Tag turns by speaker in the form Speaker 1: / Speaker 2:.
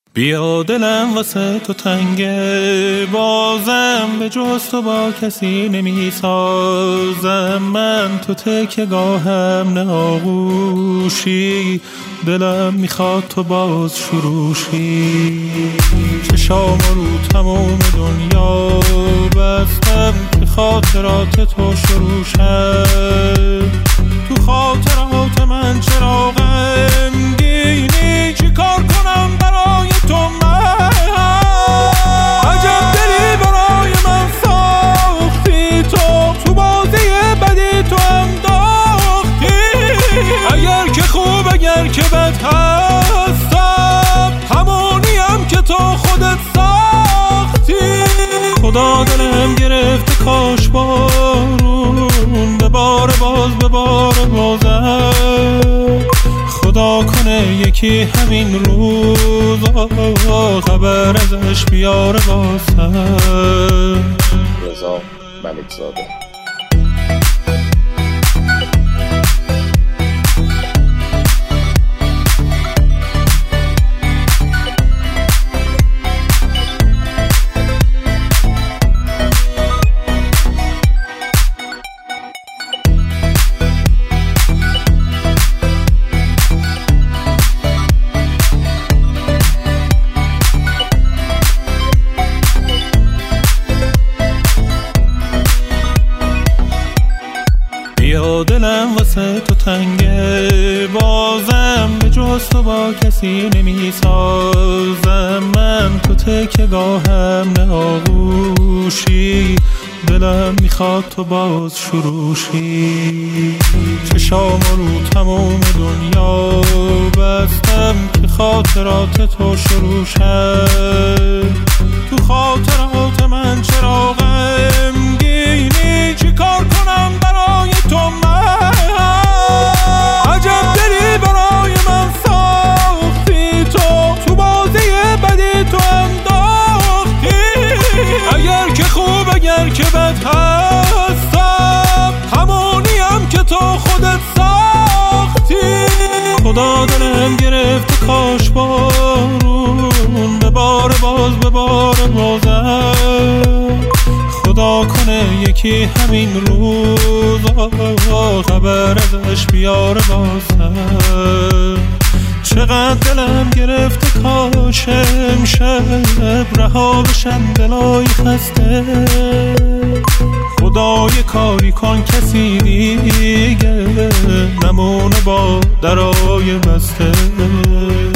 Speaker 1: بیا دلم واسه تو تنگه، بازم به جز تو با کسی نمی سازم. من تو تکیه‌گاهم نه آغوشی، دلم میخواد تو باز شروشی. چشام رو تمام دنیا بستم که خاطرات تو شروع شد. تو خاطرات من چرا غمگینی؟ چی کار کنم برای تو من؟ عجب دلی برای من ساختی تو بازی بدی تو انداختی. اگر که خوب اگر که بد هستم، همونیم که تو خودت ساختی. خدا دلم گرفته کاش بارون بباره باز بباره بازم. خدا کنه یکی همین روزا خبر ازش بیاره بازم.
Speaker 2: رضا ملکزاده.
Speaker 1: بیا دلم واسه تو تنگه، بازم به جز تو با کسی نمی سازم. من تو تکیه‌گاهم نه آغوشی، دلم میخواد تو باز شروشی. چشام رو تمام دنیا بستم که خاطرات تو شروع شد. تو خاطرات من چرا غمگینی؟ چی کار کنم برای تو من؟ عجب دلی برای من ساختی تو بازی بدی تو انداختی. اگر که خوب اگر که بد هستم، همونیم که تو خودت ساختی. خدا دلم گرفته کاش بارون بباره باز بباره بازم. خدا کنه یکی همین روزا خبر ازش بیاره بازم. چقدر دلم گرفته کاش امشب رها بشم دلای خسته. خدا یه کاری کن کسی دیگه نمونه با درای بسته.